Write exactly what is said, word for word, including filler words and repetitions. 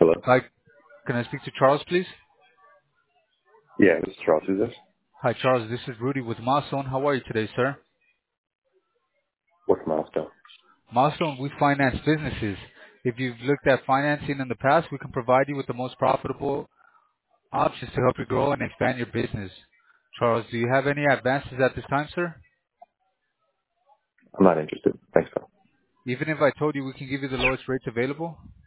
Hello? Hi, can I speak to Charles, please? Yeah, this is Charles. Who's this? Hi, Charles. This is Rudy with Milestone. How are you today, sir? What's Milestone? Milestone, we finance businesses. If you've looked at financing in the past, we can provide you with the most profitable options to help you grow and expand your business. Charles, do you have any advances at this time, sir? I'm not interested. Thanks, though. Even if I told you we can give you the lowest rates available?